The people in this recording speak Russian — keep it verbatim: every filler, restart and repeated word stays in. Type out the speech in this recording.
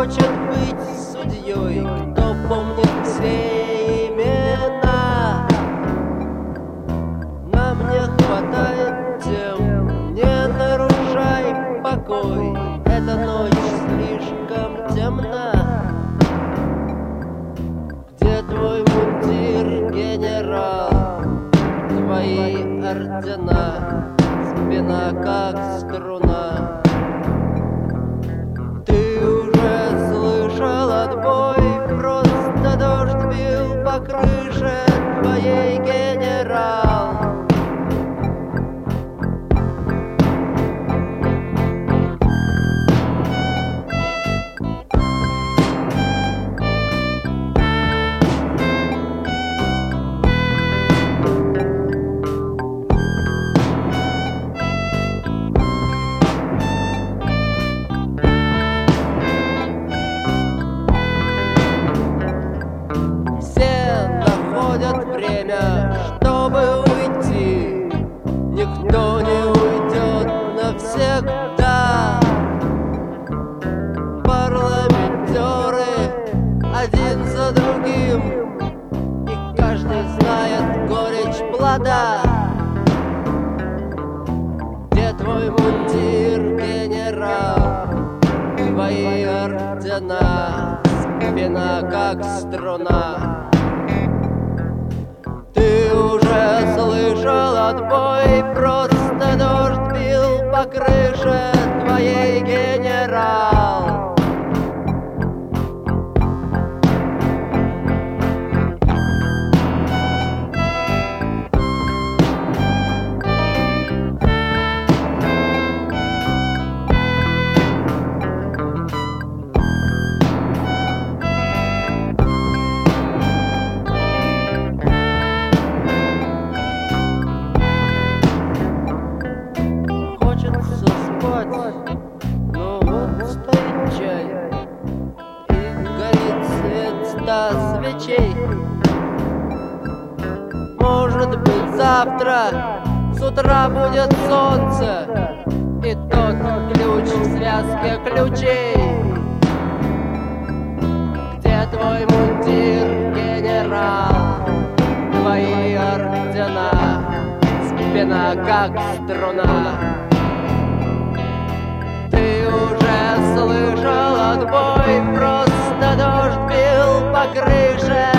хочет быть судьей, кто помнит все имена. Нам не хватает тем, не нарушай покой, эта ночь слишком темна. Где твой мундир, генерал, твои ордена, спина как струна? Ты уже слышал отбой, просто дождь бил по крыше твоей, генерал. Время, чтобы уйти, никто не уйдет навсегда. Парламентеры один за другим, и каждый знает горечь плода. Где твой мундир, генерал, твои ордена, спина как струна? Ты уже слышал отбой, просто дождь бил по крыше твоей, генерал. Но вот стоит чай, и горит свет ста свечей. Может быть, завтра с утра будет солнце, и тот ключ в связке ключей. Где твой мундир, генерал, твои ордена, спина как струна? Ты уже слышал отбой, просто дождь бил по крыше